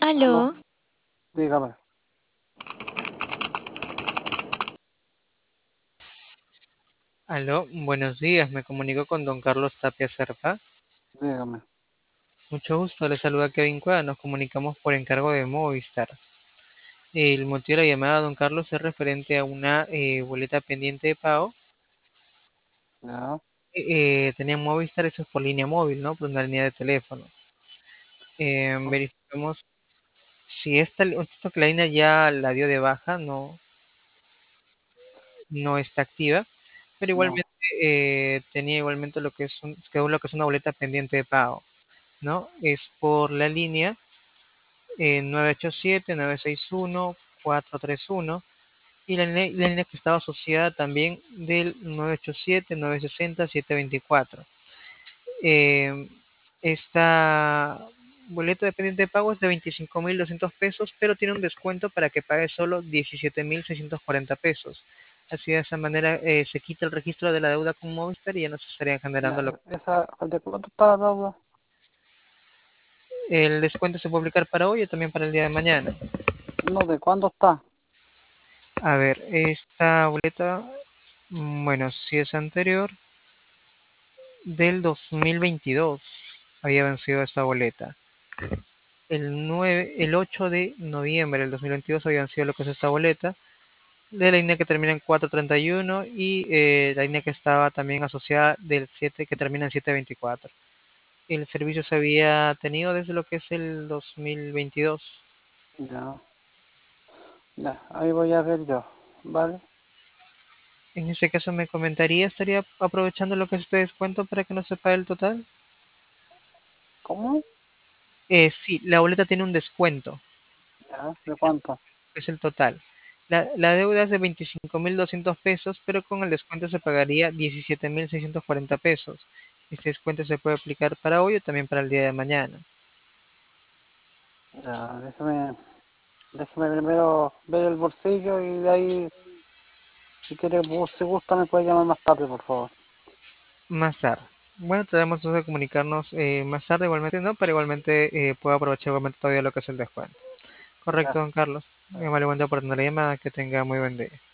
Aló, Aló, dígame, Aló, buenos días, me comunico con don Carlos Tapia Serpa. dígame. Mucho gusto, le saluda Kevin Cueva, nos comunicamos por encargo de Movistar. El motivo de la llamada, don Carlos, es referente a una boleta pendiente de pago. Ya, Tenía Movistar, eso es por línea móvil, ¿no? Por una línea de teléfono. Verificamos si esto que la línea ya la dio de baja, no está activa, pero no, igualmente tenía igualmente lo que es una boleta pendiente de pago, ¿no? Es por la línea 987-961-431 y la línea que estaba asociada también del 987-960-724. Eh, esta boleto de pendiente de pago es de 25.200 pesos, pero tiene un descuento para que pague solo 17.640 pesos. Así de esa manera se quita el registro de la deuda con Movistar y ya no se estarían generando ya, ¿de cuánto está la deuda? el descuento se puede aplicar para hoy o también para el día de mañana. No, ¿de cuándo está? A ver, esta boleta, bueno, si es anterior, del 2022 había vencido esta boleta. El 8 de noviembre del 2022 había vencido lo que es esta boleta, de la línea que termina en 431 y la línea que estaba también asociada del 7 que termina en 724. El servicio se había tenido desde lo que es el 2022. Ya, ya, ahí voy a ver yo, ¿vale? En ese caso me comentaría, estaría aprovechando lo que es este descuento para que no se pague el total. ¿Cómo? Sí, la boleta tiene un descuento, Ya, ¿de cuánto? que es el total. La deuda es de 25.200 pesos, pero con el descuento se pagaría 17.640 pesos. Este descuento se puede aplicar para hoy o también para el día de mañana. Ya, déjeme primero ver el bolsillo y de ahí, si quiere, si gusta, me puede llamar más tarde, por favor. Más tarde. Bueno, tratamos entonces de comunicarnos más tarde igualmente, ¿no? Pero igualmente puedo aprovechar igualmente todavía lo que es el descuento. Correcto, don Gracias. Carlos. Muy amable, buen día por tener la llamada. Que tenga muy buen día.